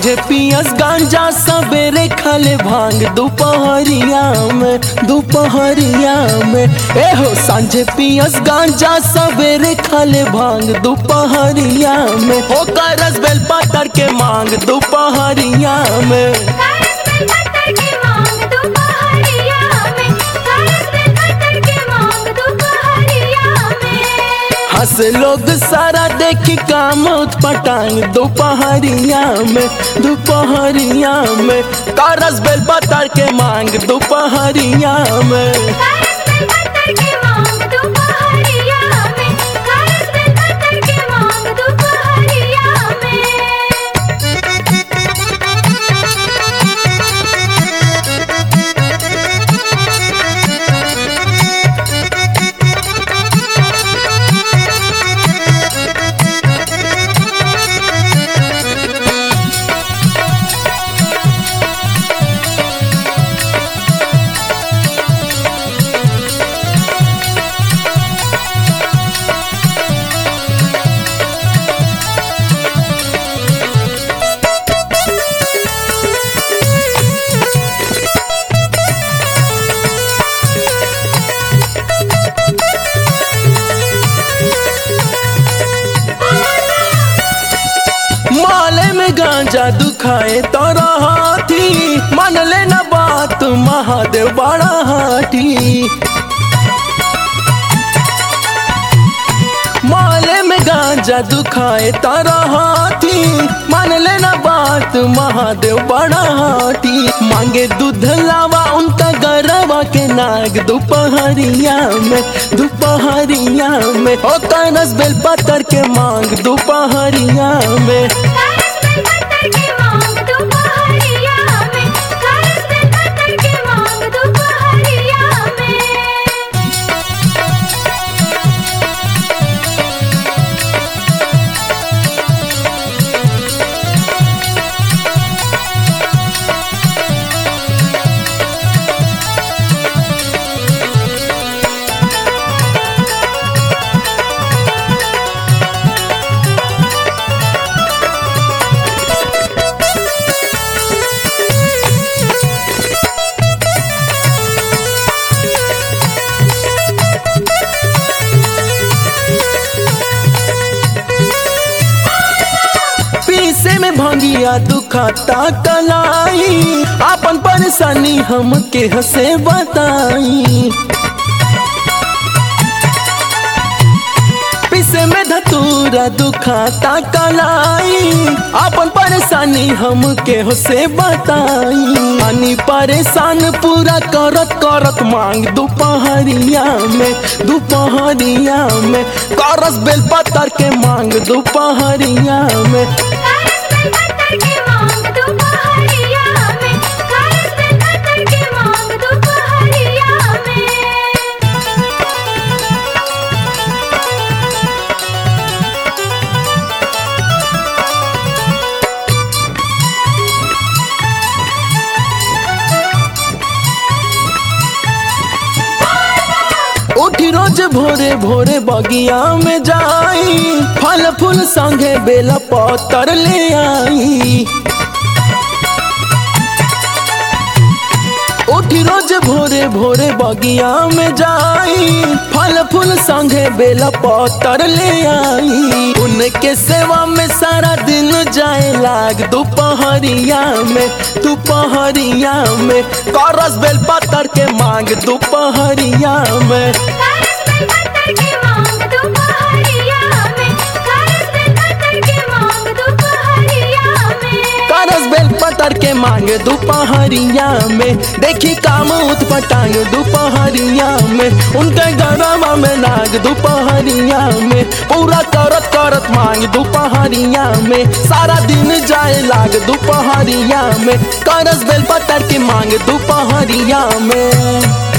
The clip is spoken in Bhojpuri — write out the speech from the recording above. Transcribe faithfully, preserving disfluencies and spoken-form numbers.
सांझे पियस गांजा सवेरे खले भांग दोपहरिया में दोपहरिया में ए हो सांझे पियस गांजा सवेरे खले भांग दोपहरिया में हो करस बेल पतर के मांग दोपहरिया में हंस लोग सारा देखी काम पटांग दोपहरिया में दोपहरिया में करस बेल पतर के मांग दोपहरिया में गांजा दुखाए तो हाथी मन लेना बात महादेव बड़ा हाथी माले में गांजा दुखाए तारा हाथी मान लेना बात महादेव बड़ा हाथी मांगे दूध लावा उनका गरबा के नाग दोपहरिया में दोपहरिया में ओ कनस बेल पतर के मांग दोपहरिया में में भंगिया दुखाता कलाई अपन परेशानी हम के हसे बताई पिसे में धतूरा दुखाता कलाई अपन परेशानी हम के हसे बताई पानी परेशान पूरा करत करत मांग दोपहरिया में दोपहरिया में करस बेल पतर के मांग दोपहरिया में उठी रोज भोरे भोरे बगिया में जाई फल फूल संगे बेला पतर ले आई उठी रोज भोरे भोरे बगिया में जाई फल फूल संगे बेला पतर ले आई उनके सेवा में सारा दिन जाए लाग दोपहरिया में दोपहरिया में करस बेल पतर के मांग दोपहरिया में करस बेल पतर के मांग दोपहरिया में देखी काम उत्पटांग दोपहरिया में उनके गरबा में नाग दोपहरिया में पूरा करत करत मांग दोपहरिया में सारा दिन जाए लाग दोपहरिया में करस बेल पतर के मांग दोपहरिया में।